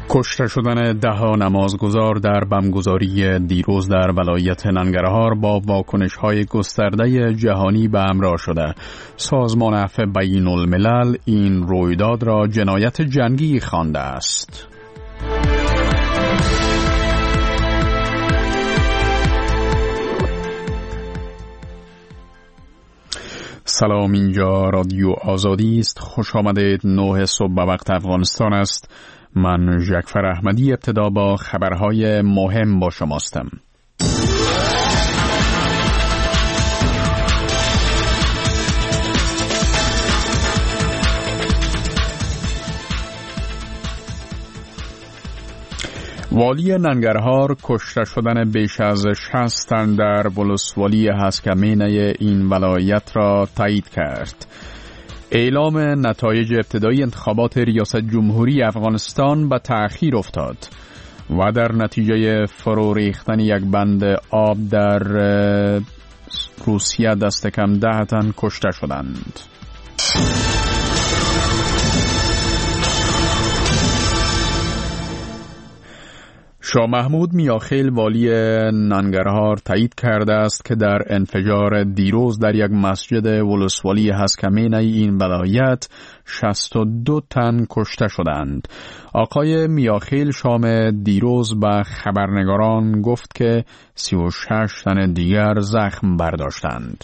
کشته شدن 10 نمازگزار در بمبگذاری دیروز در ولایت ننگرهار با واکنش‌های گسترده جهانی به همراه شده. سازمان عفو بین الملل این رویداد را جنایت جنگی خوانده است. سلام، اینجا رادیو آزادی است. خوش آمدید. 9 صبح به وقت افغانستان است. من جعفر احمدی ابتدا با خبرهای مهم با شماستم. والی ننگرهار کشته شدن بیش از 60 تن در ولسوالی هسکمینه این ولایت را تایید کرد. اعلام نتایج ابتدایی انتخابات ریاست جمهوری افغانستان به تأخیر افتاد و در نتیجه فرو ریختن یک بند آب در روسیه دست کم 10 تن کشته شدند. شاه محمود میاخیل والی ننگرهار تایید کرده است که در انفجار دیروز در یک مسجد ولسوالی هسکمینه این ولایت 62 تن کشته شدند. آقای میاخیل شام دیروز به خبرنگاران گفت که 36 تن دیگر زخم برداشتند.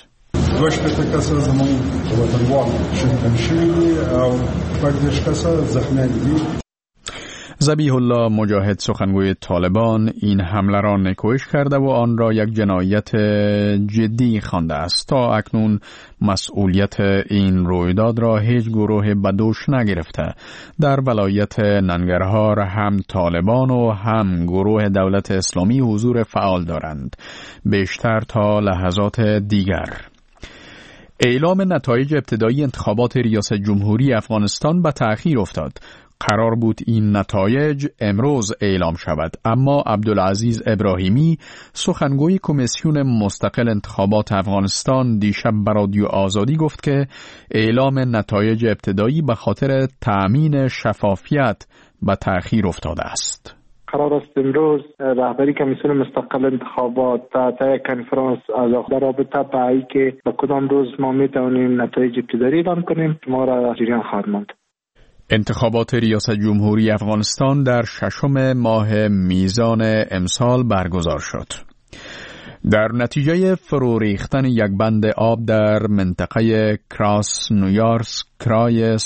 ذبیح الله مجاهد سخنگوی طالبان این حمله را نکوهش کرده و آن را یک جنایت جدی خوانده است. تا اکنون مسئولیت این رویداد را هیچ گروه به دوش نگرفته. در ولایت ننگرهار هم طالبان و هم گروه دولت اسلامی حضور فعال دارند، بیشتر تا لحظات دیگر. اعلام نتایج ابتدایی انتخابات ریاست جمهوری افغانستان به تأخیر افتاد. قرار بود این نتایج امروز اعلام شود، اما عبدالعزیز ابراهیمی سخنگوی کمیسیون مستقل انتخابات افغانستان دیشب به رادیو آزادی گفت که اعلام نتایج ابتدایی به خاطر تأمین شفافیت به تأخیر افتاده است. قرار است امروز رهبری کمیسیون مستقل انتخابات تا کنفرانس از رابطه به ای که به کدام روز ما میتوانیم نتایج ابتدایی اعلام کنیم ما را جریان خواهد ماند. انتخابات ریاست جمهوری افغانستان در 6 ماه میزان امسال برگزار شد. در نتیجه فرو ریختن یک بند آب در منطقه کراسنویارسک کرای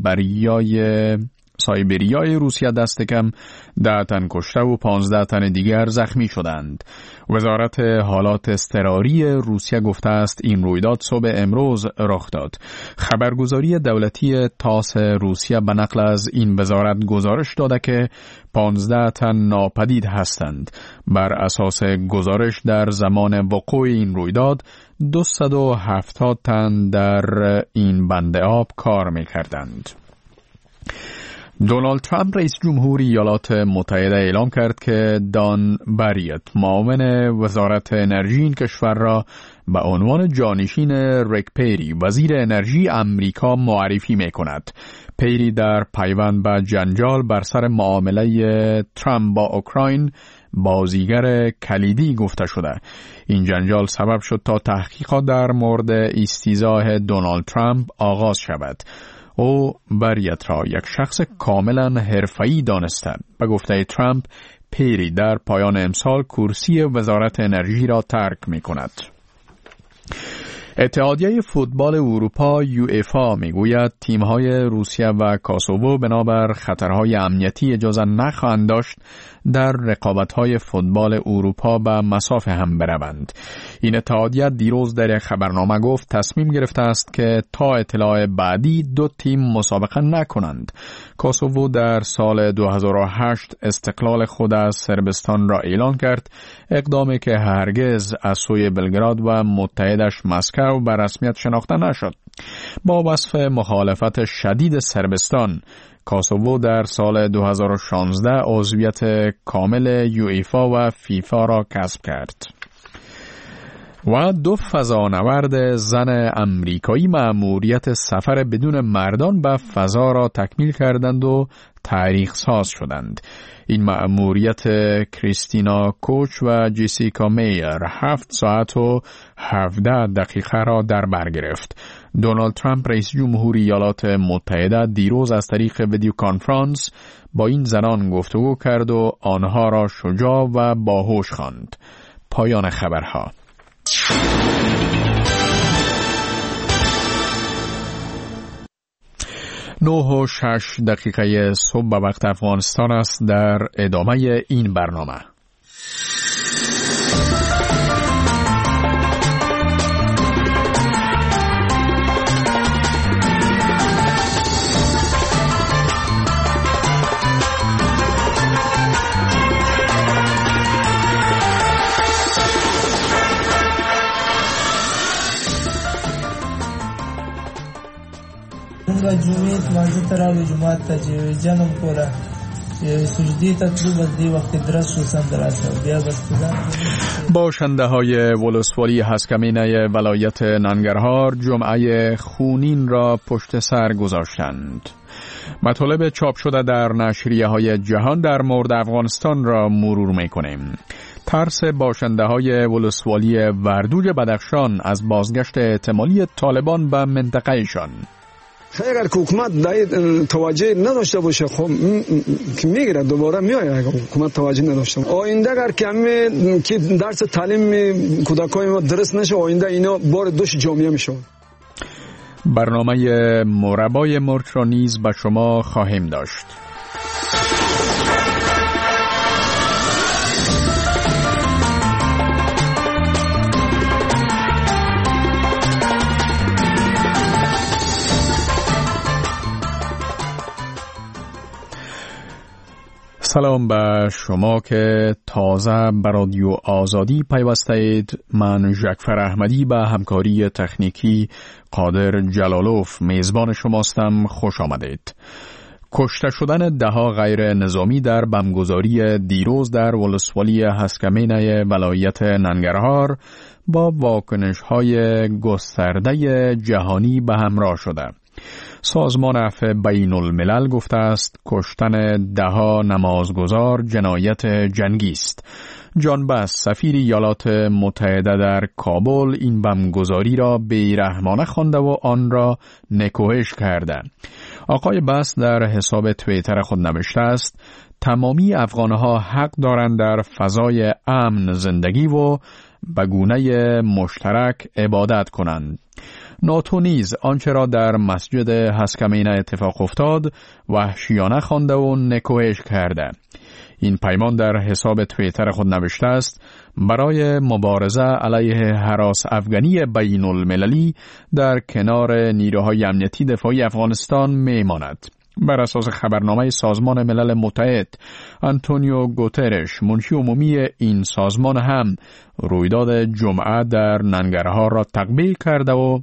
سایبریای روسیه دست کم 10 تن کشته و 15 تن دیگر زخمی شدند. وزارت حالات اضطراری روسیه گفته است این رویداد صبح امروز رخ داد. خبرگزاری دولتی تاس روسیه به نقل از این وزارت گزارش داده که 15 تن ناپدید هستند. بر اساس گزارش در زمان وقوع این رویداد 270 تن در این بند آب کار می‌کردند. دونالد ترامپ رئیس جمهوری ایالات متحده اعلام کرد که دان بریت معاون وزارت انرژی این کشور را به عنوان جانشین ریک پیری وزیر انرژی امریکا معرفی می کند. پیری در پیوند به جنجال بر سر معامله ترامپ با اوکراین بازیگر کلیدی گفته شده. این جنجال سبب شد تا تحقیقات در مورد استیضاح دونالد ترامپ آغاز شود. او بریت را یک شخص کاملا حرفه‌ای دانسته. به گفته ترامپ، پیری در پایان امسال کرسی وزارت انرژی را ترک می کند. اتحادیه فوتبال اروپا یوئفا میگوید تیم‌های روسیه و کاسوو بنابر خطرهای امنیتی اجازه نخواهند داشت در رقابت‌های فوتبال اروپا به مصاف هم بروند. این اتحادیه دیروز در خبرنامه گفت تصمیم گرفته است که تا اطلاع بعدی 2 تیم مسابقه نکنند. کاسوو در سال 2008 استقلال خود از صربستان را اعلان کرد، اقدامی که هرگز از سوی بلگراد و متحدش مسکو به رسمیت شناخته نشد. با وصف مخالفت شدید صربستان، کاسوو در سال 2016 عضویت کامل یوئفا و فیفا را کسب کرد. و 2 فضانورد زن امریکایی مأموریت سفر بدون مردان به فضا را تکمیل کردند و تاریخ ساز شدند. این مأموریت کریستینا کوچ و جیسیکا میر 7 ساعت و 17 دقیقه را در بر گرفت. دونالد ترامپ رئیس جمهوری ایالات متحده دیروز از طریق ویدیو کانفرانس با این زنان گفتگو کرد و آنها را شجاع و باهوش خواند. پایان خبرها. 9:06 صبح به وقت افغانستان است. در ادامه این برنامه و جمعیت مانزه تراوی جماعت تا چې جنم کوله سجدی تطلب از دی وقت درست شو سندراسه بیا بستدن. باشنده های ولسوالی هسکمینه ولایت ننگرهار جمعه خونین را پشت سر گذاشتند. مطالب چاپ شده در نشریه های جهان در مورد افغانستان را مرور میکنیم. ترس باشنده های ولسوالی وردوج بدخشان از بازگشت احتمالی طالبان به منطقهشان. اگر حکومت توجه نداشته باشه خب میگیره دوباره میاد. اگر حکومت توجه نداشته آینده اگر کمی که درس تعلیم کودکای ما درست نشه آینده اینا بار دوش جامعه میشه. برنامه مربای مرچ را نیز به شما خواهیم داشت. سلام به شما که تازه به رادیو آزادی پیوسته اید. من ژکفر احمدی به همکاری تکنیکی قادر جلالوف میزبان شماستم. خوش آمدید. کشته شدن 10 غیر نظامی در بمبگذاری دیروز در ولسوالی هسکمینه ولایت ننگرهار با واکنش‌های گسترده جهانی به همراه شده. سازمان عفو بین الملل گفته است کشتن 10 نمازگزار جنایت جنگی است. جان بس سفیر ایالات متحده در کابل این بمبگذاری را بیرحمانه خوانده و آن را نکوهش کرده. آقای بس در حساب توییتر خود نوشته است تمامی افغانها حق دارند در فضای امن زندگی و به گونه مشترک عبادت کنند. ناتو نیز آنچه را در مسجد هسکمینه اتفاق افتاد وحشیانه خوانده و نکوهش کرده. این پیمان در حساب توییتر خود نوشته است برای مبارزه علیه هراس افغانی بین المللی در کنار نیروهای امنیتی دفاعی افغانستان میماند. بر اساس خبرنامه سازمان ملل متحد آنتونیو گوترش منشی عمومی این سازمان هم رویداد جمعه در ننگرهار را تقبیح کرده و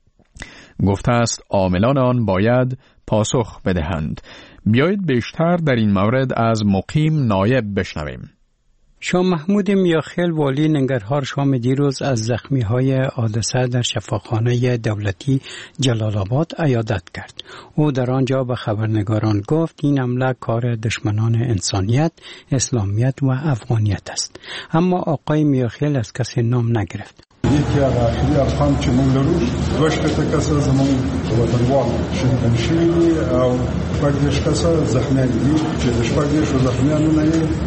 گفته است عاملان آن باید پاسخ بدهند. بیایید بیشتر در این مورد از مقیم نایب بشنویم. شاه محمود میاخیل والی ننگرهار شام دیروز از زخمی‌های حادثه در شفاخانه دولتی جلال آباد عیادت کرد. او در آنجا به خبرنگاران گفت این حمله کار دشمنان انسانیت، اسلامیت و افغانیت است. اما آقای میاخیل از کسی نام نگرفت. یکی از آخری ارقام چې موږ لرو 2 کسه زموږ وطنوال شهیدان شوي دي او 2 کسه زخمیان دي چې د 2 زخمیانو نه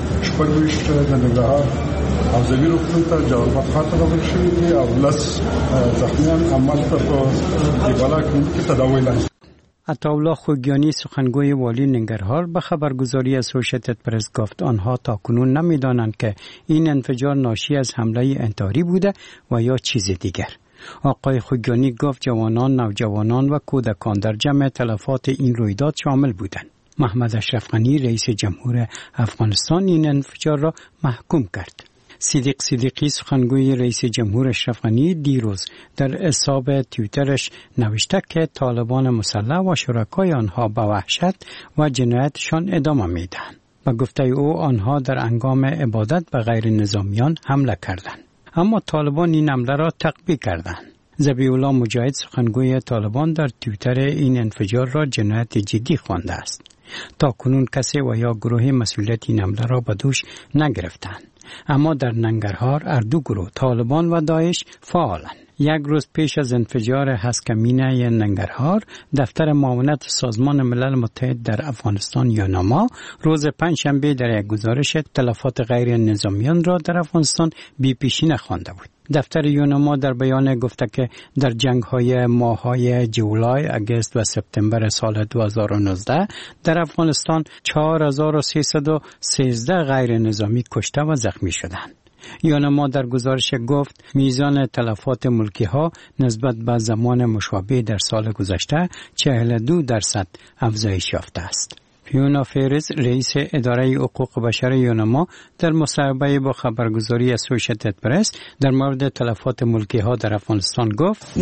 2 د ننګرهار او زمین روغتون ته جلال آباد ته راوړل شوي دي او 10 زخمیان همالته په دیبالا کې تداوی لاندې. عطاالله خوگیانی سخنگوی والی ننگرهار به خبرگزاری اسوشیتد پرس گفت آنها تاکنون نمی‌دانند که این انفجار ناشی از حمله انتحاری بوده و یا چیز دیگر. آقای خوگیانی گفت جوانان، نوجوانان و کودکان در جمع تلفات این رویداد شامل بودند. محمد اشرف غنی رئیس جمهور افغانستان این انفجار را محکوم کرد. صدیقی سخنگوی رئیس جمهور اشرف غنی دیروز در حساب توییترش نوشته که طالبان مسلح و شرکای آنها به وحشت و جنایتشان ادامه میدهند. به گفته او آنها در هنگام عبادت به غیر نظامیان حمله کردند. اما طالبان این حمله را تقبیح کردند. ذبیح الله مجاهد سخنگوی طالبان در توییتر این انفجار را جنایت جدی خوانده است. تا کنون کسی و یا گروه مسئولیت این حمله را به دوش نگرفتند. اما در ننگرهار هر دو گروه طالبان و داعش فعالند. یک روز پیش از انفجار هسکمینه ننگرهار، دفتر معاونت سازمان ملل متحد در افغانستان یوناما روز پنجشنبه در یک گزارش تلفات غیر نظامیان را در افغانستان بی پیشینه خوانده بود. دفتر یوناما در بیان گفته که در جنگ‌های ماه‌های جولای، اگست و سپتامبر سال 2019 در افغانستان 4313 غیر نظامی کشته و زخمی شدند. یوناما در گزارش گفت میزان تلفات ملکی ها نسبت به زمان مشابه در سال گذشته 42% افزایش یافته است. فیونا فیرز رئیس اداره حقوق بشر یوناما در مصاحبه با خبرگزاری اسوسییتد پرس در مورد تلفات ملکی ها در افغانستان گفت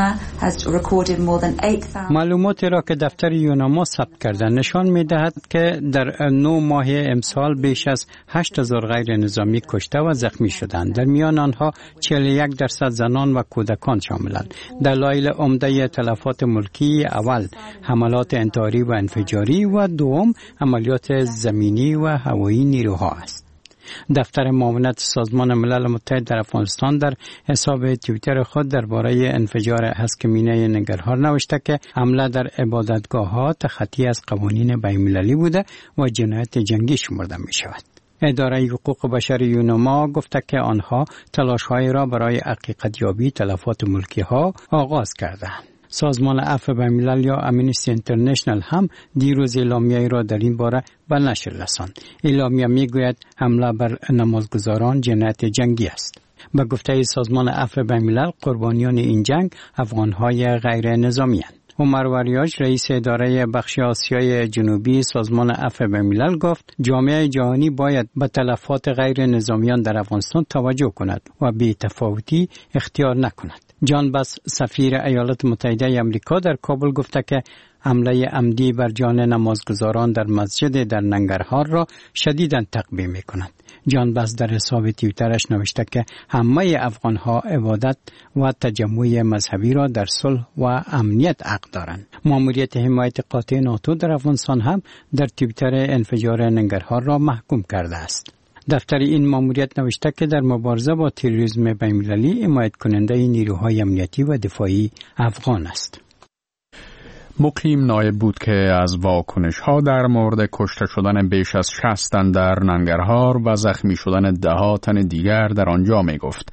معلوماتی را که دفتر یوناما ثبت کرده نشان می دهد که در 9 ماه امسال بیش از 8000 غیر نظامی کشته و زخمی شدند. در میان آنها 41% زنان و کودکان شاملند. دلایل عمده تلفات ملکی اول حملات انتحاری و انفجاری و دوم عملیات زمینی و هوایی نیروها است. دفتر معاونت سازمان ملل متحد در افغانستان در حساب توییتر خود درباره انفجار هسکمینه ننگرهار نوشته که حمله در عبادتگاه‌ها تخطی از قوانین بین‌المللی بوده و جنایت جنگی شمرده می شود. اداره حقوق بشر یوناما گفته که آنها تلاش‌های را برای حقیقت یابی تلفات ملکی ها آغاز کردند. سازمان عفو بین‌الملل یا امنیستی اینترنشنال هم دیروز اعلامیه‌ای را در این باره به نشر رساند. اعلامیه می‌گوید حمله بر نمازگزاران جنایت جنگی است. به گفته سازمان عفو بین‌الملل قربانیان این جنگ افغان‌های غیر نظامی‌اند. عمر وریاج رئیس اداره بخش آسیای جنوبی سازمان عفو بین‌الملل گفت جامعه جهانی باید به تلفات غیر نظامیان در افغانستان توجه کند و بی‌تفاوتی اختیار نکند. جان بس سفیر ایالات متحده آمریکا در کابل گفته که حمله عمدی بر جان نمازگزاران در مسجد در ننگرهار را شدیداً تقبیح می‌کند. جان بس در حساب توییترش نوشته که همه افغان‌ها عبادت و تجمع مذهبی را در صلح و امنیت حق دارند. ماموریت حمایت قاطع ناتو در افغانستان هم در توییتر انفجار ننگرهار را محکوم کرده است. دفتر این ماموریت نوشته که در مبارزه با تروریسم بین‌المللی حمایت کننده نیروهای امنیتی و دفاعی افغان است. مقیم نایب بود که از واکنش‌ها در مورد کشته شدن بیش از 60 تن در ننگرهار و زخمی شدن ده‌ها تن دیگر در آنجا می‌گفت.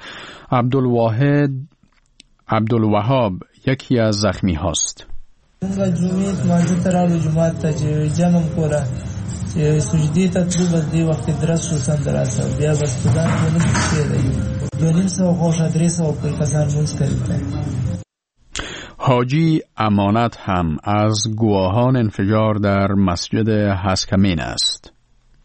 عبدالوهاب یکی از زخمی هاست. سجدی تطلب از دی وقت درست شو سندراسه بیا بس بدن کنیم بسیده دونیم سو خوش ادریس و پرکسان منز کریده. حاجی امانت هم از گواهان انفجار در مسجد هسکمین است.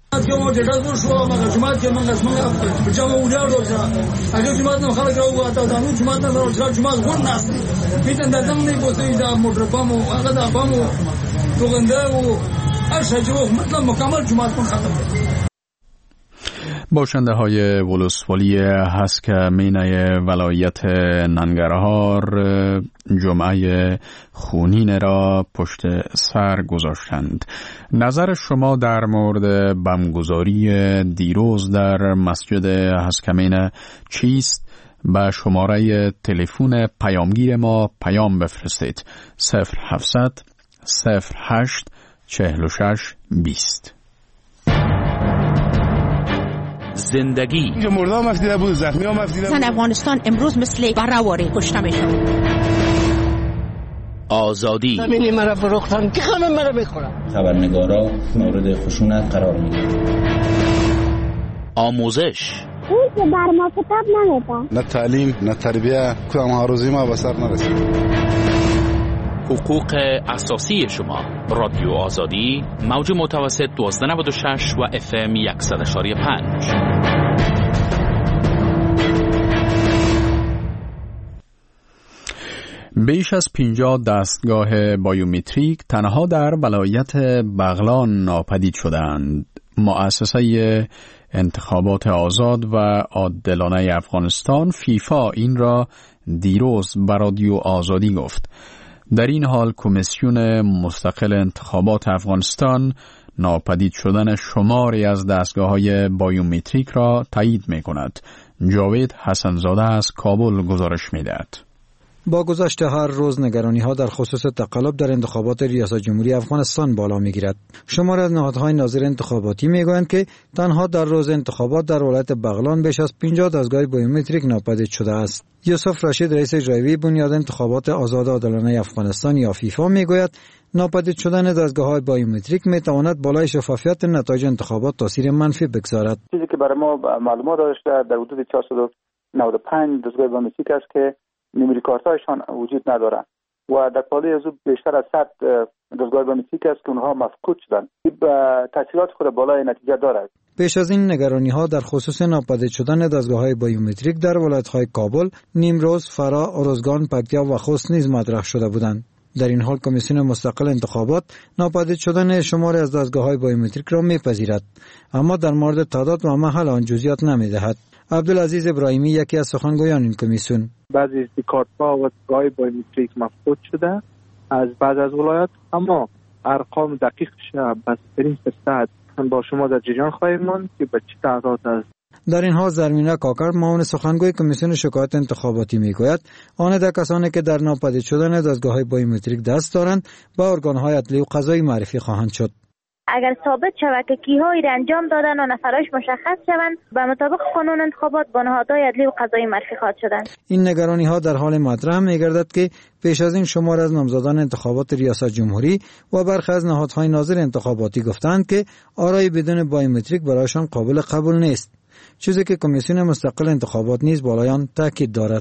باشنده های ولسوالی هسکمینه ولایت ننگرهار جمعه خونین را پشت سر گذاشتند. نظر شما در مورد بمبگذاری دیروز در مسجد هسکمینه چیست؟ به شماره تلفن پیامگیر ما پیام بفرستید 0700 08 46 20. زندگی اینجا مردا مفتیده بود، زخمی ها مفتیده بود. افغانستان امروز مثل برآوری کشته میشد. آزادی زمینی مرا فروختن که همه مرا بخورن. خبرنگارا مورد خشونت قرار میگیرن. آموزش اون که بر ما کتاب نمیده. نه تعلیم نه تربیه کدام آرزوی ما به سر نرسید. حقوق اساسی شما. رادیو آزادی موج متوسط 1296 و FM 100.5. بیش از 50 دستگاه بایومتریک تنها در ولایت بغلان ناپدید شدند. مؤسسه انتخابات آزاد و عادلانه افغانستان فیفا این را دیروز به رادیو آزادی گفت. در این حال کمیسیون مستقل انتخابات افغانستان ناپدید شدن شماری از دستگاه‌های بایومتریک را تایید می‌کند. جاوید حسنزاده از کابل گزارش می‌دهد. با گذشت هر روز نگرانی‌ها در خصوص تقلب در انتخابات ریاست جمهوری افغانستان بالا می‌گیرد. شماری از نهادهای ناظر انتخاباتی می‌گویند که تنها در روز انتخابات در ولایت بغلان بیش از 50 دستگاه بایومتریک ناپدید شده است. یوسف رشید رئیس اجرایی بنیاد انتخابات آزاد و عادلانه افغانستان یا فیفا می‌گوید ناپدید شدن دستگاه‌های بایومتریک می‌تواند بالای شفافیت نتایج انتخابات تاثیر منفی بگذارد. چیزی که برای ما معلومات داشته در حدود 495 دستگاه بایومتریک است که نمره کارتایشان وجود ندارد و در پالی از بیشتر از 100 دستگاه بایومتریک است که اونها مفقود شدند. این تاثیرات خود بالای نتیجه دارد. پیش از این نگرانی‌ها در خصوص ناپدید شدن دستگاه‌های بایومتریک در ولایت‌های کابل، نیمروز، فرا، ارزگان، پکتیا و خوست نیز مطرح شده بودند. در این حال کمیسیون مستقل انتخابات ناپدید شدن شماری از دستگاه‌های بایومتریک را می‌پذیرد، اما در مورد تعداد و محل آن جزئیات نمی‌دهد. عبدالعزیز ابراهیمی یکی از سخنگویان این کمیسیون: بعضی از کارت‌ها و دستگاه بایومتریک مفقود شده از بعض از ولایات، اما ارقام دقیقش بسترین فرصت با شما در جریان خواهیم ماند که به چه تعداد است. در این حال زرمینه کاکر معاون سخنگوی کمیسیون شکایت انتخاباتی میگوید آن کسانی که در ناپدید شدن دستگاه‌های بایومتریک دست دارند به ارگان‌های عدلی و قضایی معرفی خواهند شد. اگر ثابت شود که کیهایی را انجام دادن و نفراش مشخص شوند به مطابق قانون انتخابات با نهادهای عدلی و قضایی معرفی خواهد شدند. این نگرانی‌ها در حال مطرح می‌گردد که پیش از این شمار از نامزدان انتخابات ریاست جمهوری و برخی از نهادهای ناظر انتخاباتی گفتند که آرای بدون بایومتریک برایشان قابل قبول نیست، چیزی که کمیسیون مستقل انتخابات نیز بالای آن تاکید دارد.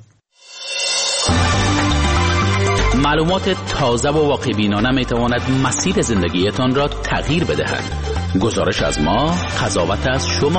معلومات تازه و واقع بینانه می تواند مسیر زندگیتان را تغییر بدهد. گزارش از ما، قضاوت از شما.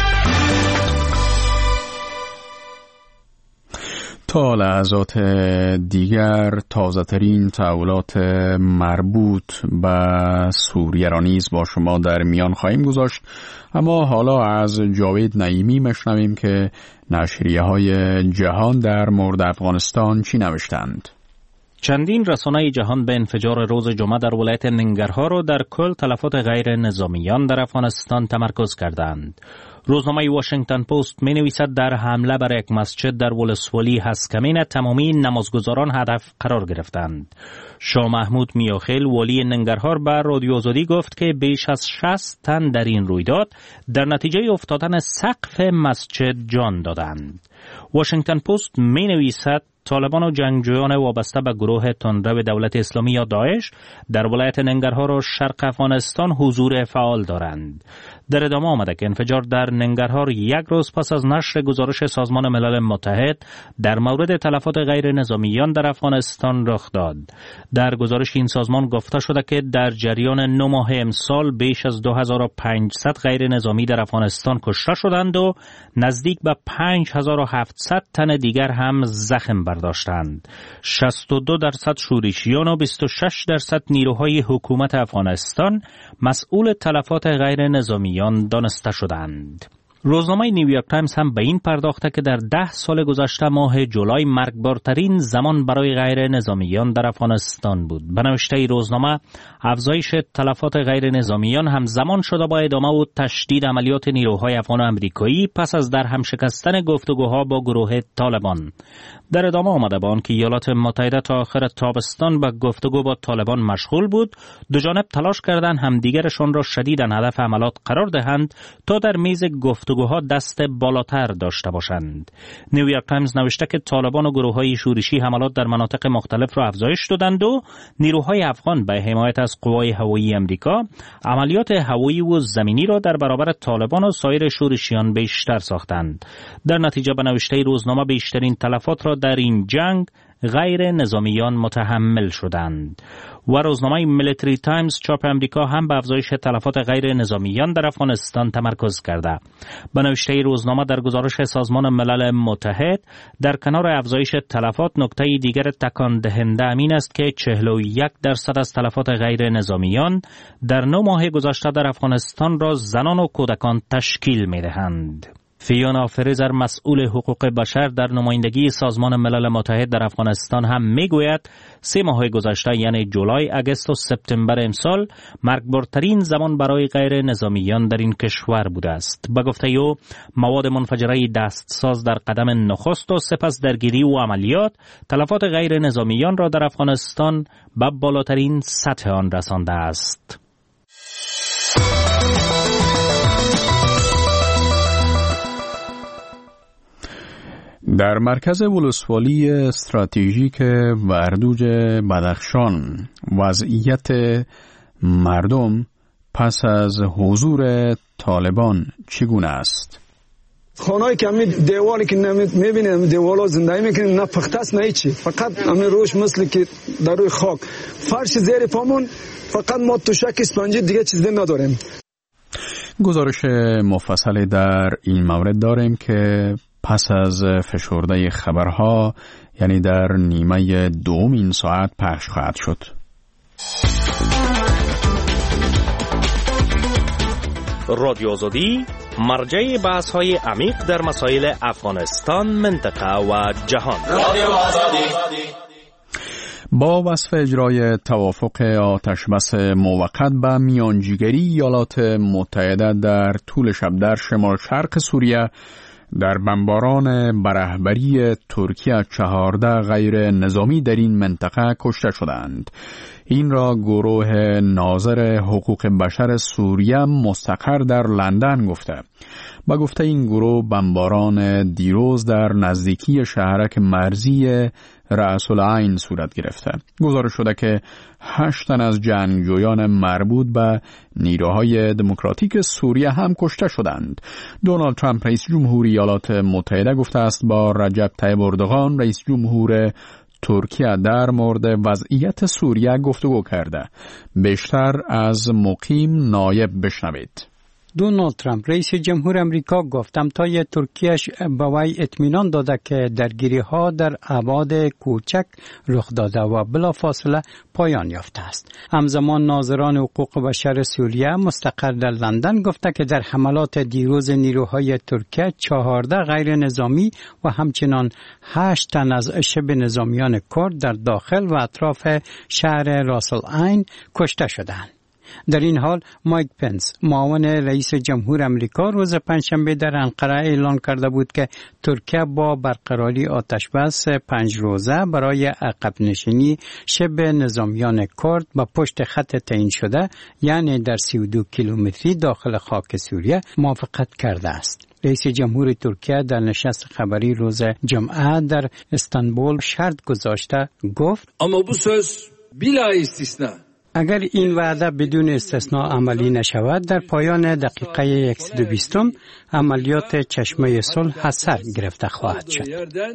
تا لحظات دیگر تازه ترین تحولات مربوط به سوریه را نیز با شما در میان خواهیم گذاشت، اما حالا از جاوید نعیمی مشنویم که نشریه‌های جهان در مورد افغانستان چی نوشتند. چندین رسانه جهان به انفجار روز جمعه در ولایت ننگرهار و در کل تلفات غیر نظامیان در افغانستان تمرکز کردند. روزنامه واشنگتن پست می نویسد در حمله بر یک مسجد در ولسوالی هسکمین تمامی نمازگزاران هدف قرار گرفتند. شاه محمود میاخیل والی ننگرهار به رادیو آزادی گفت که بیش از 60 تن در این رویداد در نتیجه افتادن سقف مسجد جان دادند. واشنگتن پست می نویسد طالبان و جنگجویان وابسته به گروه تندرو دولت اسلامی یا داعش در ولایت ننگرهار و شرق افغانستان حضور فعال دارند. در ادامه آمده که انفجار در ننگرهار یک روز پس از نشر گزارش سازمان ملل متحد در مورد تلفات غیر نظامیان در افغانستان رخ داد. در گزارش این سازمان گفته شده که در جریان 9 ماه امسال بیش از 2500 غیر نظامی در افغانستان کشته شدند و نزدیک به 5700 تن دیگر هم زخم برداشتند. 62% شورشیان و 26% نیروهای حکومت افغانستان مسئول تلفات غیر نظامیان دانسته شدند. روزنامه نیویورک تایمز هم به این پرداخته که در 10 سال گذشته ماه جولای مرگبارترین زمان برای غیر نظامیان در افغانستان بود. به نوشته روزنامه افزایش تلفات غیر نظامیان همزمان شده با ادامه و تشدید عملیات نیروهای افغان و امریکایی پس از در هم شکستن گفتگوها با گروه طالبان. در ادامه آمده با آنکه ایالات متحده تا آخر تابستان به گفتگو با طالبان مشغول بود، دو جانب تلاش کردند همدیگرشان را شدیداً هدف حملات قرار دهند تا در میز گفتگوها دست بالاتر داشته باشند. نیویورک تایمز نوشته که طالبان و گروه‌های شورشی حملات در مناطق مختلف را افزایش دادند و نیروهای افغان به حمایت از قوای هوایی امریکا عملیات هوایی و زمینی را در برابر طالبان و سایر شورشیان بیشتر ساختند. در نتیجه به نوشته روزنامه بیشترین تلفات را در این جنگ غیر نظامیان متحمل شدند. و روزنامه میلیتری تایمز چاپ امریکا هم به افزایش تلفات غیر نظامیان در افغانستان تمرکز کرده. به نوشته روزنامه در گزارش سازمان ملل متحد در کنار افزایش تلفات نکته دیگر تکان دهنده این است که 41% از تلفات غیر نظامیان در 9 ماه گذشته در افغانستان را زنان و کودکان تشکیل می‌دهند. فیونا فریزر مسئول حقوق بشر در نمایندگی سازمان ملل متحد در افغانستان هم میگوید 3 ماه گذشته یعنی جولای، اگست و سپتامبر امسال مرگبارترین زمان برای غیر نظامیان در این کشور بوده است. به گفته او مواد منفجره دستساز در قدم نخست و سپس درگیری و عملیات تلفات غیر نظامیان را در افغانستان به بالاترین سطح آن رسانده است. در مرکز ولسوالی استراتژیک وردوج بدخشان وضعیت مردم پس از حضور طالبان چگونه است؟ خانه‌ای که همین دیوالی که می‌بینید دیوالا زندگی می‌کنیم، نه پخته است نه هیچی، فقط همین روش مثل که در روی خاک، فرش زیر پامون، فقط ما توشک اسپنجی، دیگه چیز نداریم. گزارش مفصلی در این مورد داریم که پس از فشرده خبرها یعنی در نیمه دوم این ساعت پخش خواهد شد. رادیو آزادی مرجع بحث‌های عمیق در مسائل افغانستان، منطقه و جهان. رادیو آزادی با وصف اجرای توافق آتشبس موقت به میانجیگری ایالات متحده در طول شب در شمال شرق سوریه در بمباران برهبری ترکیه 14 غیر نظامی در این منطقه کشته شدند. این را گروه ناظر حقوق بشر سوریه مستقر در لندن گفته. با گفته این گروه بمباران دیروز در نزدیکی شهرک مرزی رأس العین صورت گرفته. گزارش شده که 8 تن از جنگجویان مربوط به نیروهای دموکراتیک سوریه هم کشته شدند. دونالد ترامپ رئیس جمهوری ایالات متحده گفته است با رجب طیب اردوغان رئیس جمهور ترکیه در مورد وضعیت سوریه گفتگو کرده. بیشتر از مقیم نایب بشنوید. دونالد ترامپ رئیس جمهور امریکا گفت امضای ترکیه به وی اطمینان داده که درگیری ها در ابعاد کوچک رخ داده و بلافاصله پایان یافته است. همزمان ناظران حقوق بشر سوریه مستقر در لندن گفته که در حملات دیروز نیروهای ترکیه 14 غیر نظامی و همچنان 8 تن از شبه نظامیان کرد در داخل و اطراف شهر راس العین کشته شدند. در این حال مایک پنس معاون رئیس جمهور امریکا روز پنجشنبه در انقره اعلان کرده بود که ترکیه با برقراری آتشبس 5 روزه برای عقب نشینی شبه نظامیان کرد با پشت خط تعیین شده یعنی در 32 کیلومتری داخل خاک سوریه موافقت کرده است. رئیس جمهور ترکیه در نشست خبری روز جمعه در استانبول شرط گذاشته گفت اما bu söz bila istisna اگر این وعده بدون استثناء عملی نشود در پایان دقیقه 120 عملیات چشمه صلح اثر گرفته خواهد شد.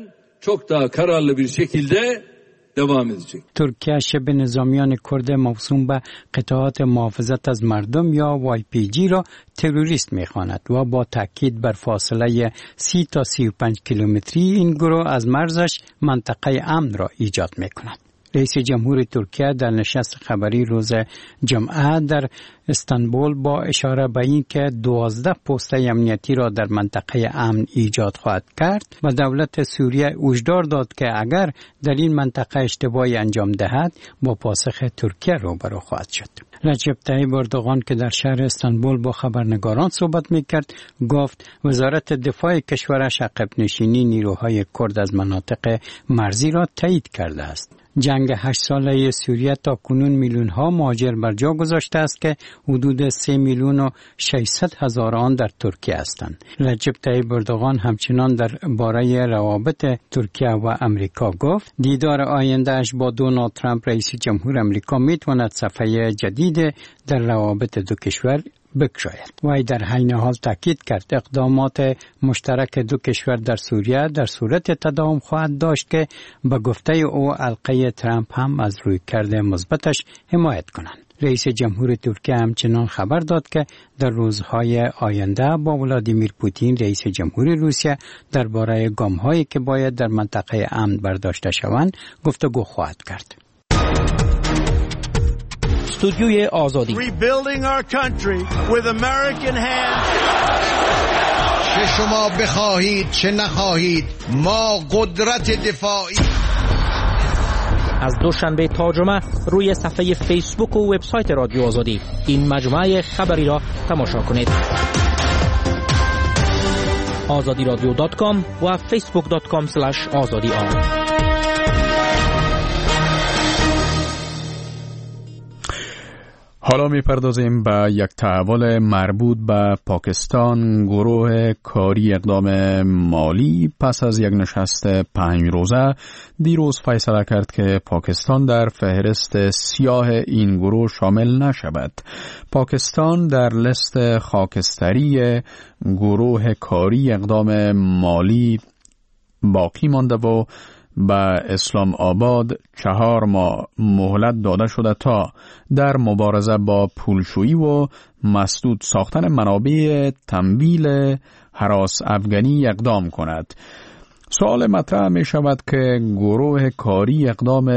ترکیه شبه نظامیان کرد موسوم به قطعات محافظت از مردم یا YPG را تروریست می‌خواند و با تاکید بر فاصله 30 تا 35 کیلومتری این گروه از مرزش منطقه امن را ایجاد می‌کند. رئیس جمهور ترکیه در نشست خبری روز جمعه در استانبول با اشاره به این که 12 پست امنیتی را در منطقه امن ایجاد خواهد کرد و دولت سوریه هشدار داد که اگر در این منطقه اشتباهی انجام دهد با پاسخ ترکیه روبرو خواهد شد. رجب طیب اردوغان که در شهر استانبول با خبرنگاران صحبت میکرد گفت وزارت دفاع کشورش عقب نشینی نیروهای کرد از مناطق مرزی را تایید کرده است. جنگ 8 ساله سوریه تا کنون میلیون ها مهاجر بر جا گذاشته است که حدود 3 میلیون و 600 هزار آن در ترکیه هستند. رجب طیب اردوغان همچنان در باره روابط ترکیه و امریکا گفت دیدار آیندهش با دونالد ترامپ رئیس جمهور امریکا میتواند صفحه جدید در روابط دو کشور بگشاید. وی در عین حال تاکید کرد اقدامات مشترک دو کشور در سوریه در صورت تداوم خواهد داشت که به گفته او حلقه ترامپ هم از رویکرد مثبتش حمایت کنند. رئیس جمهور ترکیه همچنان خبر داد که در روزهای آینده با ولادیمیر پوتین رئیس جمهور روسیه درباره گام‌هایی که باید در منطقه امن برداشته شوند گفتگو خواهد کرد. استودیوی آزادی. Rebuilding our country with American hands. چه شما بخواهید چه نخواهید ما قدرت دفاعی. از دوشنبه تا جمعه روی صفحه فیسبوک و وبسایت رادیو آزادی این مجموعه خبری را تماشا کنید. azadiradio.com و facebook.com/azadi. حالا میپردازیم به یک تحول مربوط به پاکستان. گروه کاری اقدام مالی پس از یک نشست 5 روزه دیروز فیصله کرد که پاکستان در فهرست سیاه این گروه شامل نشود. پاکستان در لیست خاکستری گروه کاری اقدام مالی باقی مانده و به اسلام آباد 4 ماه مهلت داده شده تا در مبارزه با پولشویی و مسدود ساختن منابع تمویل هراس افغانی اقدام کند. سوال مطرح می شود که گروه کاری اقدام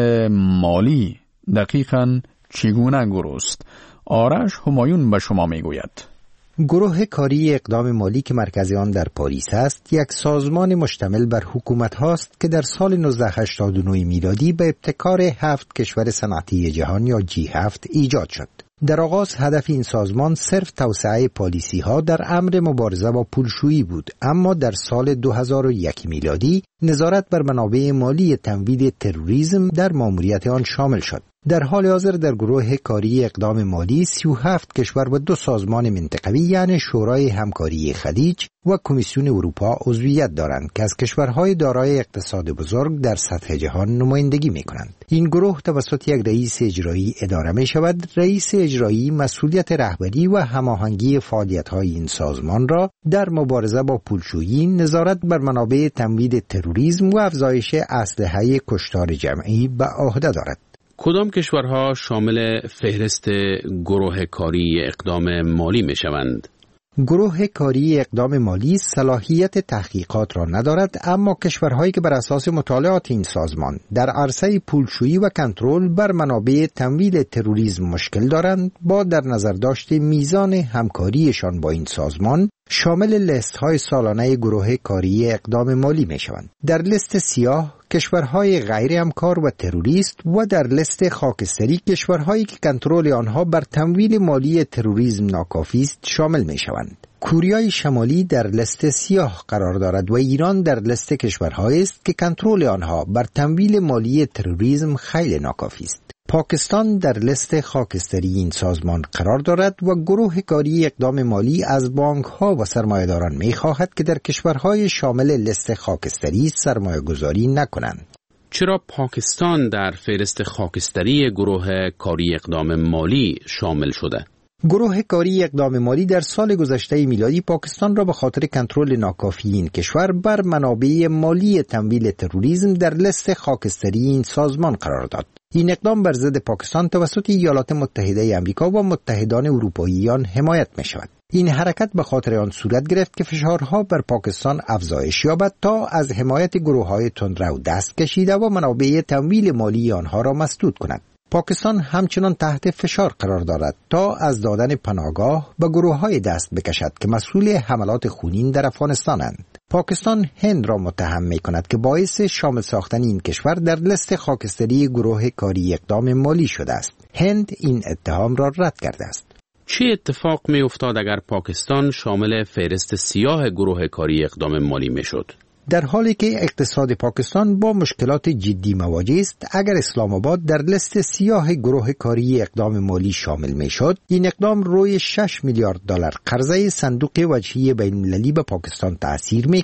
مالی دقیقاً چگونه گروه است؟ آرش همایون به شما می گوید. گروه کاری اقدام مالی که مرکز آن در پاریس است، یک سازمان مشتمل بر حکومت هاست که در سال 1989 میلادی به ابتکار 7 کشور صنعتی جهان یا G7 ایجاد شد. در آغاز هدف این سازمان صرف توسعه پالیسی ها در امر مبارزه با پولشویی بود، اما در سال 2001 میلادی نظارت بر منابع مالی تمویل تروریسم در ماموریت آن شامل شد. در حال حاضر در گروه کاری اقدام مالی 37 کشور و 2 سازمان منطقوی یعنی شورای همکاری خلیج و کمیسیون اروپا عضویت دارند که از کشورهای دارای اقتصاد بزرگ در سطح جهان نمایندگی می کنند. این گروه توسط یک رئیس اجرایی اداره می شود. رئیس اجرایی مسئولیت رهبری و هماهنگی فعالیت‌های این سازمان را در مبارزه با پولشویی، نظارت بر منابع تمویل تروریسم و افزایش اسلحه کشتار جمعی به عهده دارد. کدام کشورها شامل فهرست گروه کاری اقدام مالی می شوند؟ گروه کاری اقدام مالی صلاحیت تحقیقات را ندارد، اما کشورهایی که بر اساس مطالعات این سازمان در عرصه پولشویی و کنترل بر منابع تمویل تروریسم مشکل دارند، با در نظر داشت میزان همکاریشان با این سازمان شامل لیست های سالانه گروه کاری اقدام مالی می شوند. در لیست سیاه کشورهای غیر همکار و تروریست و در لیست خاکستری کشورهایی که کنترل آنها بر تمویل مالی تروریسم ناکافی است شامل می شوند. کوریای شمالی در لیست سیاه قرار دارد و ایران در لیست کشورهایی است که کنترل آنها بر تمویل مالی تروریسم خیلی ناکافی است. پاکستان در لیست خاکستری این سازمان قرار دارد و گروه کاری اقدام مالی از بانک‌ها و سرمایه‌داران می‌خواهد که در کشورهای شامل لیست خاکستری سرمایه‌گذاری نکنند. چرا پاکستان در فهرست خاکستری گروه کاری اقدام مالی شامل شده؟ گروه کاری اقدام مالی در سال گذشته میلادی پاکستان را به خاطر کنترل ناکافی این کشور بر منابع مالی تمویل تروریسم در لیست خاکستری این سازمان قرار داد. این اقدام بر ضد پاکستان توسط ایالات متحده آمریکا و متحدان اروپاییان حمایت می شود. این حرکت به خاطر آن صورت گرفت که فشارها بر پاکستان افزایش یابد تا از حمایت گروه‌های تندرو دست کشیده و منابع تمویل مالی آنها را مسدود کند. پاکستان همچنان تحت فشار قرار دارد تا از دادن پناهگاه به گروه‌های دست بکشد که مسئول حملات خونین در افغانستانند. پاکستان هند را متهم می‌کند که باعث شامل ساختن این کشور در لیست خاکستری گروه کاری اقدام مالی شده است. هند این اتهام را رد کرده است. چه اتفاق می‌افتاد اگر پاکستان شامل فهرست سیاه گروه کاری اقدام مالی می‌شد؟ در حالی که اقتصاد پاکستان با مشکلات جدی مواجه است، اگر اسلام آباد در لیست سیاه گروه کاری اقدام مالی شامل میشد، این اقدام روی 6 میلیارد دلار قرضه صندوق وجهی بین المللی به پاکستان تأثیر میکرد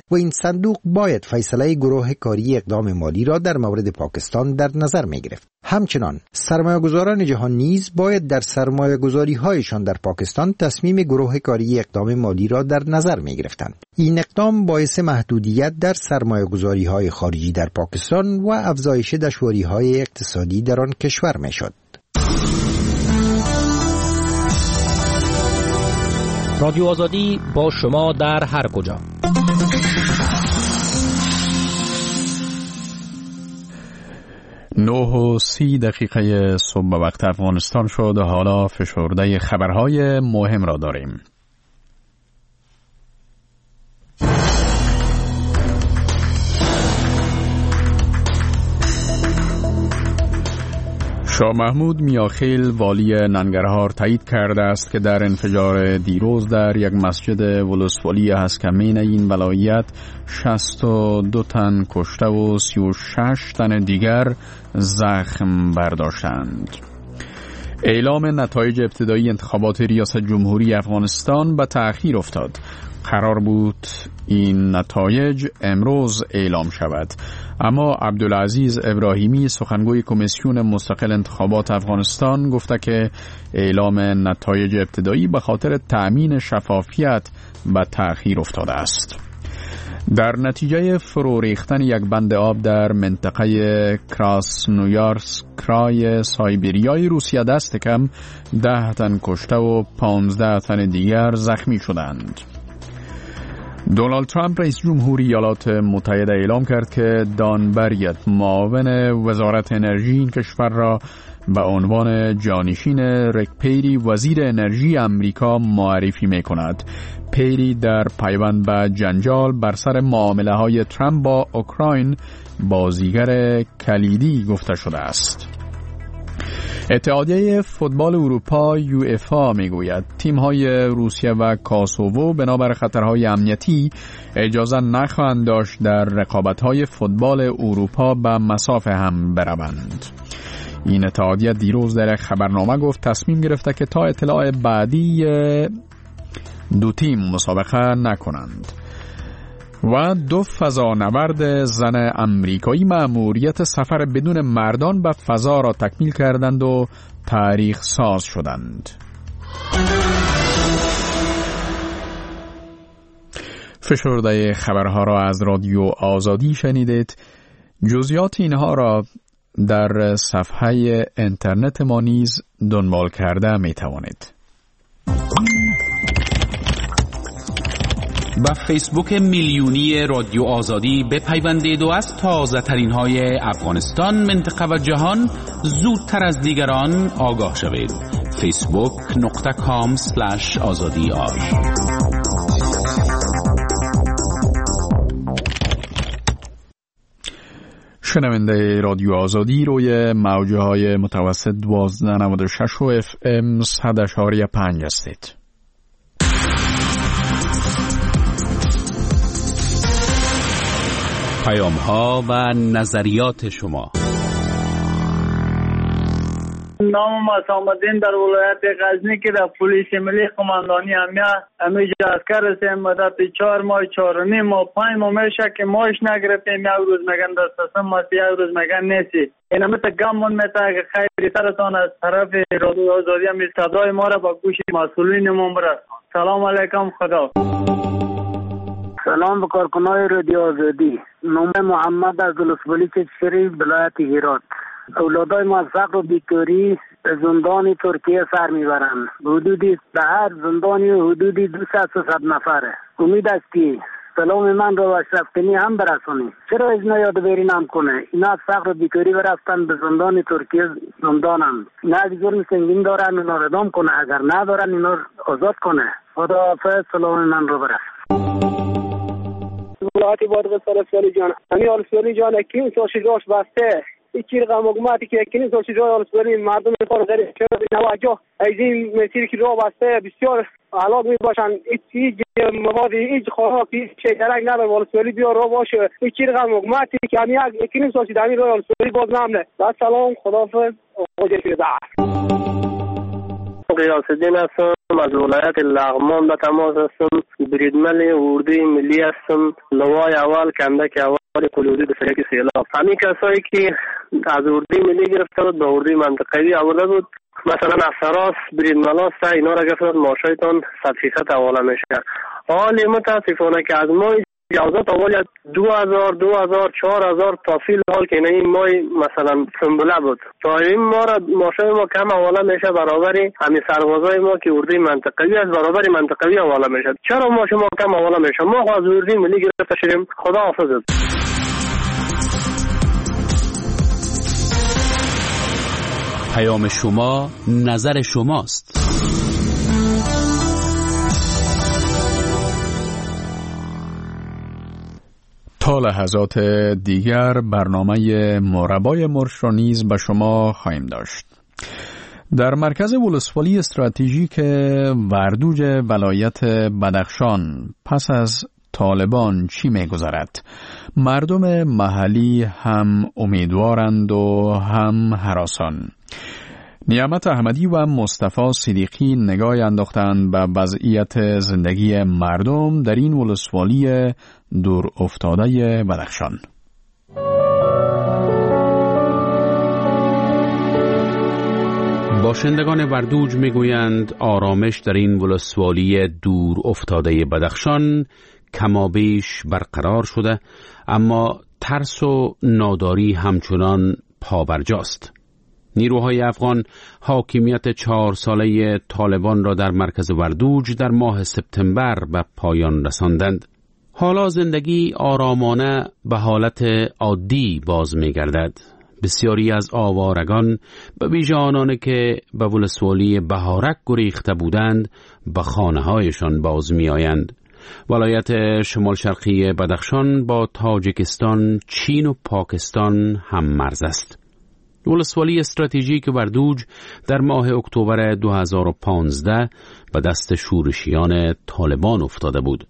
و این صندوق باید فیصله گروه کاری اقدام مالی را در مورد پاکستان در نظر می گرفت. همچنان سرمایه‌گذاران جهان نیز باید در سرمایه‌گذاری‌هایشان در پاکستان تصمیم گروه کاری اقدام مالی را در نظر می گرفتند. این اقدام باعث محدودیت در سرمایه‌گذاری‌های خارجی در پاکستان و افزایش دشواری‌های اقتصادی در آن کشور می شد. رادیو آزادی با شما در هر کجا. 9:30 صبح به وقت افغانستان شد. حالا فشرده خبرهای مهم را داریم. شاه محمود میاخیل والی ننگرهار تایید کرده است که در انفجار دیروز در یک مسجد ولسوالی هسکمین این ولایت 62 تن کشته و 36 تن دیگر زخم برداشتند. اعلام نتایج ابتدایی انتخابات ریاست جمهوری افغانستان به تأخیر افتاد. قرار بود این نتایج امروز اعلام شود، اما عبدالعزیز ابراهیمی سخنگوی کمیسیون مستقل انتخابات افغانستان گفته که اعلام نتایج ابتدایی به خاطر تأمین شفافیت به تأخیر افتاده است. در نتیجه فرو ریختن یک بند آب در منطقه کراسنویارسک کرای سایبریای روسیه دست کم 10 تن کشته و 15 تن دیگر زخمی شدند. دونالد ترامپ رئیس جمهوری ایالات متحده اعلام کرد که دان بریت معاون وزارت انرژی این کشور را به عنوان جانشین ریک پیری وزیر انرژی امریکا معرفی می کند. پیری در پیوند به جنجال بر سر معامله های ترامپ با اوکراین بازیگر کلیدی گفته شده است. اتحادیه فوتبال اروپا UEFA میگوید تیم‌های روسیه و کاسوو بنابر خطرهای امنیتی اجازه نخواهند داشت در رقابت‌های فوتبال اروپا به مصاف هم بروند. این اتحادیه دیروز در خبرنامه گفت تصمیم گرفته که تا اطلاع بعدی دو تیم مسابقه نکنند. و 2 فضانورد زن امریکایی مأموریت سفر بدون مردان به فضا را تکمیل کردند و تاریخ ساز شدند. فشرده خبرها را از رادیو آزادی شنیدید. جزئیات اینها را در صفحه اینترنت ما نیز دنبال کرده می توانید. با فیسبوک میلیونی رادیو آزادی بپیوندید و از تازه ترین های افغانستان، منطقه و جهان زودتر از دیگران آگاه شوید. facebook.com/azadi. شنونده رادیو آزادی روی موجه های متوسط 1296 و FM 100.5 هستید. پیام ها و نظریات شما. نام حسام الدین در ولایت غزنی که در پلیس ملی قماندانی امیر عسکر هستیم. مدت 4 ماه 4.5 ماه 5 ماه میشه که ماش نگرفتیم. یک روز میگن دسترسم ما، یک روز میگن نیستی. این همه تا گمون میتا که خیلی ترتان از طرف رادیو آزادی هم صدای ما را با گوش مسئولین ما برسان. سلام علیکم. خدا. سلام به کارکنای رادیو آزادی. نام محمد از ولسوالی چشری ولایت هرات. اولادای ما فقر و بیکاری زندان ترکیه سر میبرند. حدودی در هر زندانی حدودی 200-300 نفره. امید است که سلام من را به اشرفتنی هم برسانی. چرا از اینا یادآوری نمیکنه؟ اینا از فقر و بیکاری برفتن به زندان ترکیه زندانند. اینا از جرم سنگین دارن، اینا را اعدام کنه. اگر ندارن اینا آزاد کنه. خداحافظ. سلام من را برسان. ولایت بادغیس آلسیالی جان. همین آلسیالی جان اکیم سوشی روش بسته. ایچی رقم حکومتی که اکنی سوشی روی آلسیالی مردم کار غیر شده نواجه از این مسیری که رو بسته بسیار علاق می باشن. ایچی مواد ایچ خوراکی ایچ درک نداره آلسیالی بیا رو باشه. ایچی رقم حکومتی که همین اکنی سوشی دمی روی آلسیالی باز نمونه. با سلام. خداحافظ. خوشی شده. ریاض‌الدین هستم، از ولایت لغمان به تماس هستم. بریدمن اردوی ملی هستم، لوای اول کندک اول کلودی به سرک سیلاب. همین کسایی که از اردوی ملی گرفته بود به اردوی منطقوی آورده بود، مثلا افسراس بریدمناس اینا را گرفته بود، ماشایتان 100% حواله میشه. حال متاسفانه که از ما اجازات اول 2000 2000 4000 تا فیل حال که این مای مثلا سنبله بود، تا این ما را ماشای ما کم حواله میشه برابری همین سربازای ما که اردوی منطقوی از برابری منطقوی حواله میشه. چرا ماشای ما کم حواله میشه؟ ما از اردوی ملی گرفته شدیم. خدا حافظ. پیام شما نظر شماست. تا لحظات دیگر برنامه مربای مرش را نیز به شما خواهیم داشت. در مرکز ولسوالی استراتژیک وردوج ولایت بدخشان پس از طالبان چی می‌گذرد؟ مردم محلی هم امیدوارند و هم هراسان. نیامت احمدی و مصطفی صدیقی نگاه انداختند به وضعیت زندگی مردم در این ولسوالی دور افتاده بدخشان. باشندگان وردوج میگویند آرامش در این ولسوالی دور افتاده بدخشان کمابیش برقرار شده، اما ترس و ناداری همچنان پابرجاست. نیروهای افغان حاکمیت 4 ساله طالبان را در مرکز وردوج در ماه سپتامبر به پایان رساندند. حالا زندگی آرامانه به حالت عادی باز می گردد. بسیاری از آوارگان به ویژه آنان که به ولسوالی بهارک گریخته بودند به خانه هایشان باز می آیند. ولایت شمال شرقی بدخشان با تاجیکستان، چین و پاکستان هم مرز است. ولسوالی استراتژیک وردوج در ماه اکتبر 2015 به دست شورشیان طالبان افتاده بود.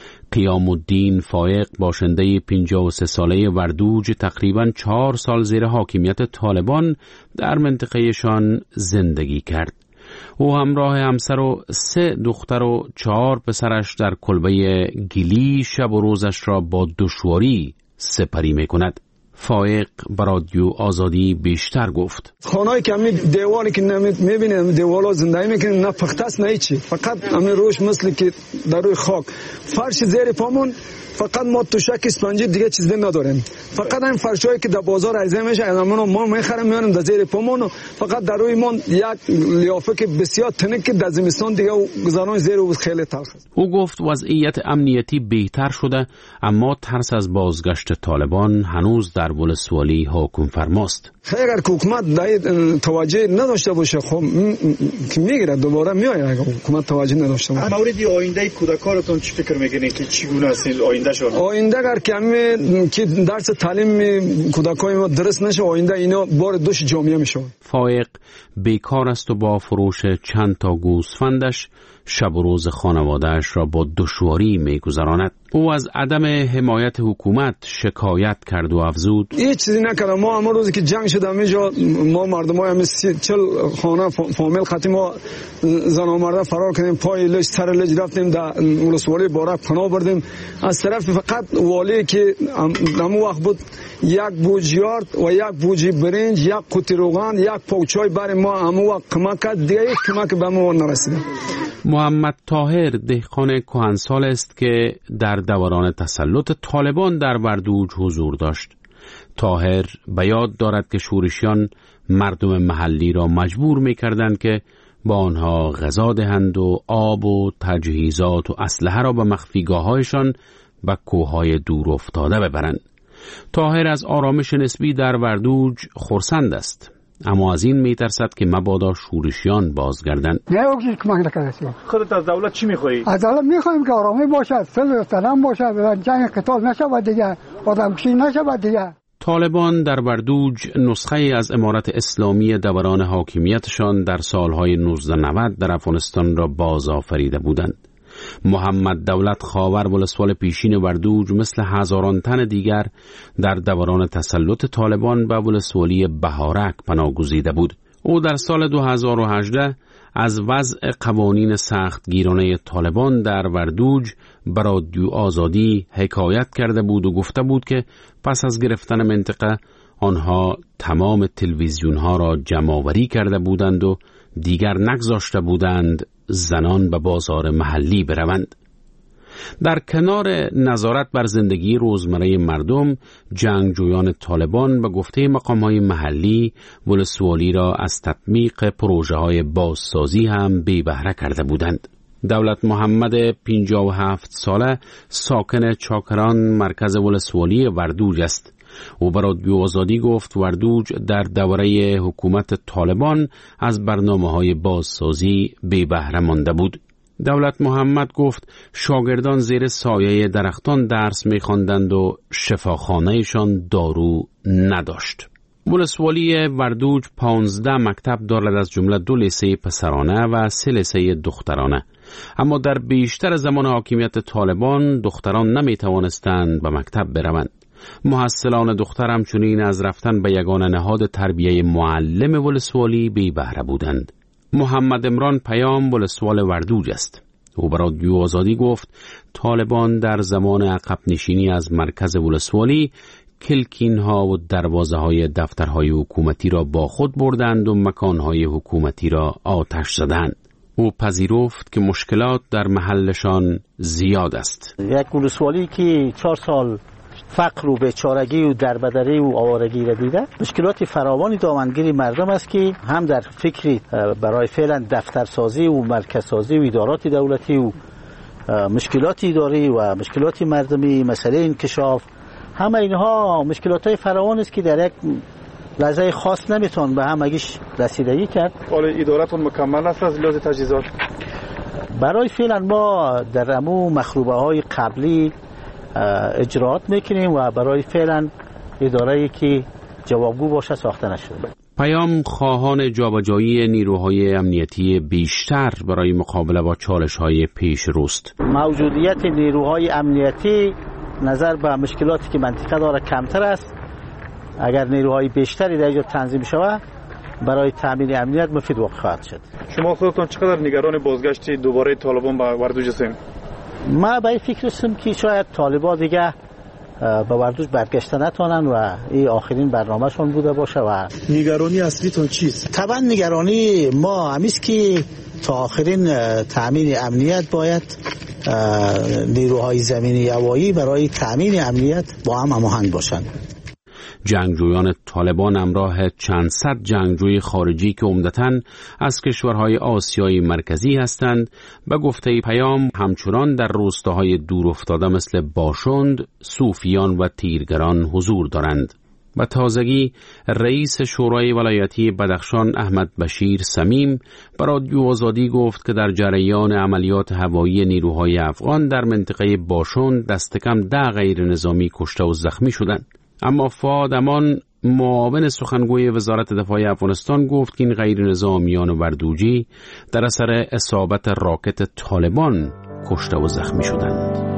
قیام الدین فایق باشنده 53 ساله وردوج تقریباً 4 سال زیر حاکمیت طالبان در منطقهشان زندگی کرد. او همراه همسر و 3 دختر و 4 پسرش در کلبه گیلی شب و روزش را با دشواری سپری می کند. فایق به رادیو آزادی بیشتر گفت. خانه‌ای که همین دیوالی که می‌بینیم دیوالا زندگی می‌کنیم، نه پخته است نه هیچی، فقط همین روش مثل که در روی خاک، فرش زیر پامون، فقط ما توشک اسپنجی دیگه چیز نداریم. فقط این فرشایی که در بازار عرضه میشه ما می‌خریم میاریم در زیر پامون، فقط در روی ما یک لیافه که بسیار تنک که در زمستان دیگه گذران زیر او خیلی تلخ است. او گفت وضعیت امنیتی بهتر شده، اما ترس از بازگشت طالبان هنوز در ولسوالی حکم فرماست. اگر حکومت توجه نداشته باشه خب که میگیره دوباره میاد. اگر حکومت توجه نداشته باشه مورد آینده کودکانتون چی فکر میکنین که چگونه است آیندهشون؟ آینده اگر که درس تعلیم کودکای ما درست نشه، آینده اینا بار دوش جامعه میشه. فایق بیکار است و با فروش چند تا گوسفندش شب و روز خانواده‌اش را با دشواری می‌گذراند. او از عدم حمایت حکومت شکایت کرد و افزود: هیچ چیزی نکردم. ما همون روزی که جنگ شد همینجا ما مردمای همین 40 خانه فامیل خاطی ما زن و مرد فرار کردیم، پای لج سر لج رفتیم در ولسوالی بارک پناه بردیم. از طرف فقط والی که همون وقت بود یک بوجیارد و یک بوجی برنج، یک قوطی روغن، یک پوچای برای ما همون وقت کمک کرد. دیگه یک کمک به ما نرسید. محمد طاهر دهقان کهنسال است که در دوران تسلط طالبان در وردوج حضور داشت. طاهر به یاد دارد که شورشیان مردم محلی را مجبور می‌کردند که با آنها غذا دهند و آب و تجهیزات و اسلحه را به مخفیگاه‌هایشان به کوههای دور افتاده ببرند. طاهر از آرامش نسبی در وردوج خرسند است، اما از این میترسد که مبادا شورشیان بازگردند. نه اوکی کمک نکنه. خودت از دولت چی میخوایی؟ از دولت میخوایم که آرامی باشه، صلح و سلام باشه، جنگ قتال نشود دیگه، آدمکشی نشود دیگه. طالبان در وردوج نسخه از امارت اسلامی دوران حاکمیتشان در سالهای 1990 در افغانستان را بازآفریده بودند. محمد دولت خاور ولسوال پیشین وردوج مثل هزاران تن دیگر در دوران تسلط طالبان به ولسوالی بهارک پناه گزیده بود. او در سال 2018 از وضع قوانین سختگیرانه طالبان در وردوج به رادیو آزادی حکایت کرده بود و گفته بود که پس از گرفتن منطقه آنها تمام تلویزیونها را جمع‌آوری کرده بودند و دیگر نگذاشته بودند زنان به بازار محلی بروند. در کنار نظارت بر زندگی روزمره مردم، جنگجویان طالبان به گفته مقام‌های محلی ولسوالی را از تطبیق پروژه‌های بازسازی هم بی بهره کرده بودند. دولت محمد 57 ساله ساکن چاکران مرکز ولسوالی وردوج است. او به رادیو آزادی گفت وردوج در دوره حکومت طالبان از برنامه‌های بازسازی بی بهره مانده بود. دولت محمد گفت شاگردان زیر سایه درختان درس می‌خواندند و شفاخانه‌شان دارو نداشت. ولسوالی وردوج 15 مکتب دارد، از جمله 2 لیسه پسرانه و 3 لیسه دخترانه. اما در بیشتر زمان حاکمیت طالبان دختران نمی‌توانستند به مکتب بروند. محصلان دختر همچنین از رفتن به یگانه نهاد تربیه معلم ولسوالی بی بهره بودند. محمد عمران پیام ولسوال وردوج است. او به رادیو آزادی گفت طالبان در زمان عقب نشینی از مرکز ولسوالی کلکین‌ها و دروازه‌های دفترهای حکومتی را با خود بردند و مکان‌های حکومتی را آتش زدند. او پذیرفت که مشکلات در محلشان زیاد است. یک ولسوالی که 4 سال فقر و بیچارگی و دربدری و آوارگی را دیده، مشکلات فراوانی دامنگیر مردم است که هم در فکری برای فعلا دفترسازی و مرکزسازی و ادارات دولتی و مشکلات اداری و مشکلات مردمی، مسئله انکشاف، همه اینها مشکلات های فراوان است که در یک لحظه خاص نمیتون به همگیش رسیدگی کرد. حالا ادارتون مکمل است از لحاظ تجهیزات؟ برای فعلا ما در امو مخروبه های قبلی اجراات میکنیم و برای فعلا اداره‌ای که جوابگو باشه ساخته نشده. پیام خواهان جابجایی نیروهای امنیتی بیشتر برای مقابله با چالش‌های پیش روست. موجودیت نیروهای امنیتی نظر به مشکلاتی که منطقه داره کمتر است. اگر نیروهای بیشتری در اینجا تنظیم شود برای تامین امنیت مفید واقع خواهد شد. شما خودتون چقدر نگران بازگشت دوباره طالبان به وردوج هستین؟ ما به فکر هستم که شاید طالبان دیگه به وردوج برگشته نتونن و این آخرین برنامه‌شون بوده باشه. و نگرانی اصلیتون چیست؟ طبعا نگرانی ما همیست که تا آخرین تامین امنیت باید نیروهای زمینی هوایی برای تامین امنیت با هم هماهنگ باشند. جنگجویان طالبان همراه چند صد جنگجوی خارجی که عمدتاً از کشورهای آسیای مرکزی هستند به گفته پیام همچنان در روستاهای دور افتاده مثل باشند، صوفیان و تیرگران حضور دارند. به تازگی رئیس شورای ولایتی بدخشان احمد بشیر سمیم به رادیو آزادی گفت که در جریان عملیات هوایی نیروهای افغان در منطقه باشند دست کم 10 غیر نظامی کشته و زخمی شدند. اما فؤاد امان معاون سخنگوی وزارت دفاع افغانستان گفت که این غیر نظامیان وردوجی در اثر اصابت راکت طالبان کشته و زخمی شدند.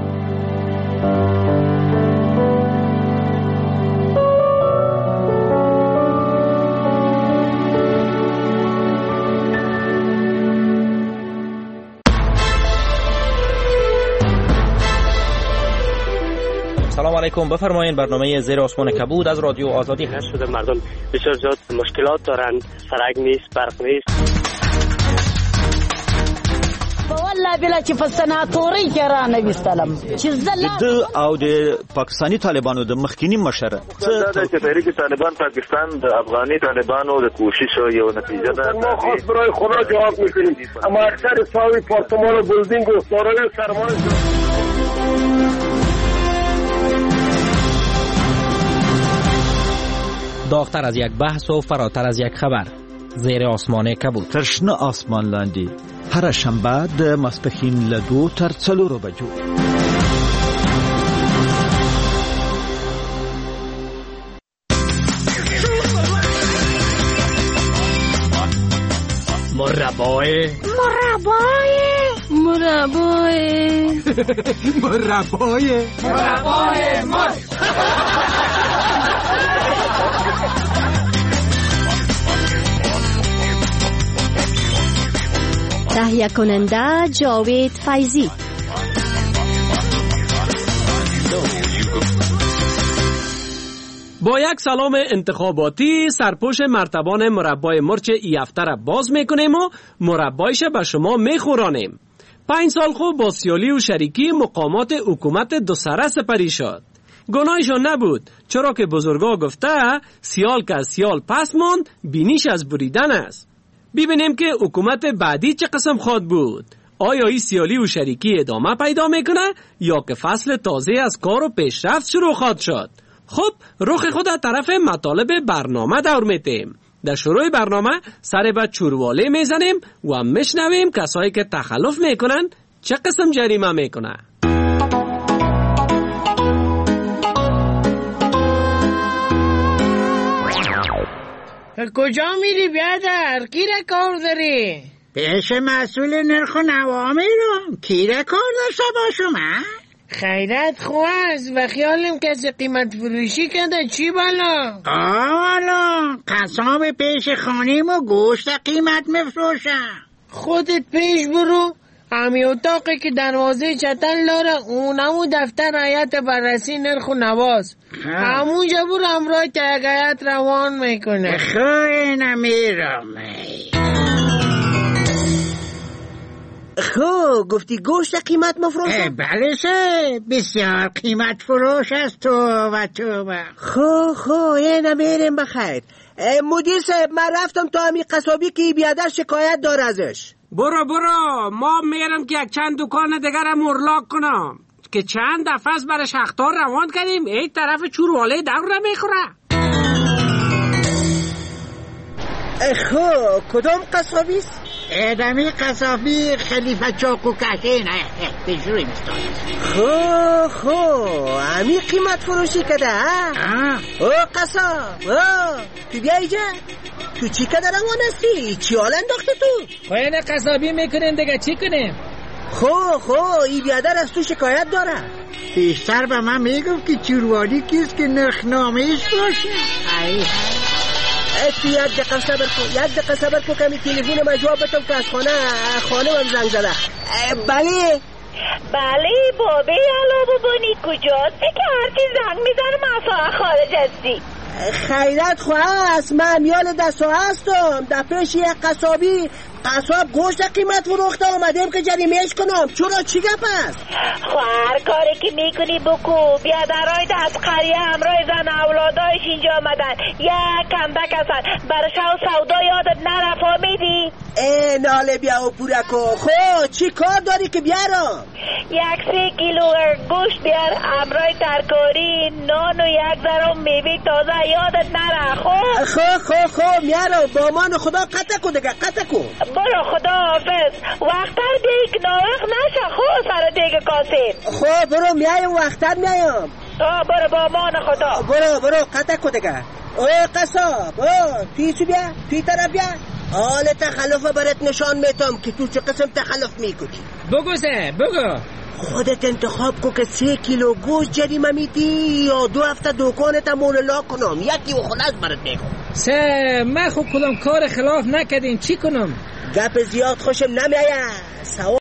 سلام علیکم، بفرمایید. برنامه زیر آسمان کبود از رادیو آزادی هست. شده مردم بسیار زیاد مشکلات دارند، سرک نیست، برق نیست. والله بلا چې په سناتوري کې را نه وستلم چې د او د پاکستاني طالبانو د مخکینی مشر چې تحریک طالبان پاکستان د افغاني طالبانو د کوشش یو نتیجه ده. ما خاص برای خدا جواب میکنیم، اما اکثر ساوی پارتمان و بلدینگ و سارای سرمایه داغتر از یک بحث و فراتر از یک خبر، زیر آسمان کبود. ترشنه آسمان لاندی هر شنبه د ماسپښین له 2 تر 4 بجو. مربای تهیه کننده جاوید فیضی. با یک سلام انتخاباتی سرپوش مرتبان مربای مرچ ای هفته را باز میکنیم و مربایش به شما میخورانیم. 5 سال خوب با سیالی و شریکی مقامات حکومت دو سره سپری شد. گناهشان نبود، چرا که بزرگا گفته سیال که از سیال پس ماند بینیش از بریدن است. ببینیم که حکومت بعدی چه قسم خواد بود. آیا این سیالی و شریکی ادامه پیدا میکنه یا که فصل تازه از کار و پیشرفت شروع خواد شد؟ خب رخ خود از طرف مطالب برنامه دور میتیم. در شروع برنامه سر به چورواله میزنیم و میشنویم کسایی که تخلف میکنن چه قسم جریمه میکنه. کجا میری بیادر؟ کی را کار داری؟ پیش مسئول نرخ و نوا میرم. کی را کار داشته باشم؟ خیرت خواست و خیالم کسی قیمت فروشی کنده. چی بالا؟ والا قصاب پیش خانیم و گوشت قیمت مفروشم. خودت پیش برو. همی اتاقی که دروازه چتن لاره اونمو دفتر هیئت بررسی نرخ و نواست. همونجا برو همراه تگهیت روان میکنه. خواهی نمیرم. خب گفتی گوشت قیمت مفروش؟ بله سه بسیار قیمت فروش است. توبه. خب اینه میریم بخیر. مدیر صاحب من رفتم تا همی قصابی که بیادر شکایت داره ازش. برو ما میرم که یک چند دکان دیگر مرلاک کنم که چند دفعه از برای شختار روان کردیم. یک طرف چورواله دور میخوره. خب کدام قصابی است؟ ادمی قصابی خلیفه چاقو کشه. نه بجوری میستان. خب همی قیمت فروشی کده او قصاب تو بیا ایجا. تو چی کده روان هستی؟ چی حال انداخته تو؟ خواهی قصابی میکنین دیگه چی کنیم؟ خب ای بیادر از تو شکایت داره. بیشتر به من میگم که چوروالی کیست که نرخنامهش باشه. تو یک دقیقه صبر کن کمی تلفن ما جواب بدم که از خانه من زنگ زده. بله بابی علا ببانی کجاست که هرچی زنگ میزنم اصلا خارج هستی؟ خیرت خواست من میال دستا هستم. در پیش یک قصاب گوشت قیمت فروخته آمدیم که جریمهش کنم. چرا چی گپ است؟ هر کاری که میکنی بکو. بیادرهای دست قریه همراه زن اولادایش اینجا آمدن. یک کندک هستن برای شو سودا یادت نرفا میدی؟ ناله بیا و پورکو. خب چی کار داری که بیارم؟ 3 کیلو گوشت بیار همراه ترکاری نان و 1 ذره میوه تازه یادت نره. خب میارم. با امان خدا قطع کن دیگه قطع کن. برو خدا حافظ. وقتر دیگ ناوقت نشه. خب سر دیگ کاسیم. خب برو میایم وقتر میایم. برو با امان خدا. برو قطع کن دیگه. قصاب پیچو بیا پی طرف بیا. حال تخلف برات نشان میتم که تو چه قسم تخلف میکنی. بگو خودت انتخاب کن که 3 کیلو گوشت جریمه میدی یا 2 هفته دکانت مولا کنم. یکی و خلاص برات میگم. من خود کدام کار خلاف نکردین چی کنم؟ گپ زیاد خوشم نمیاد.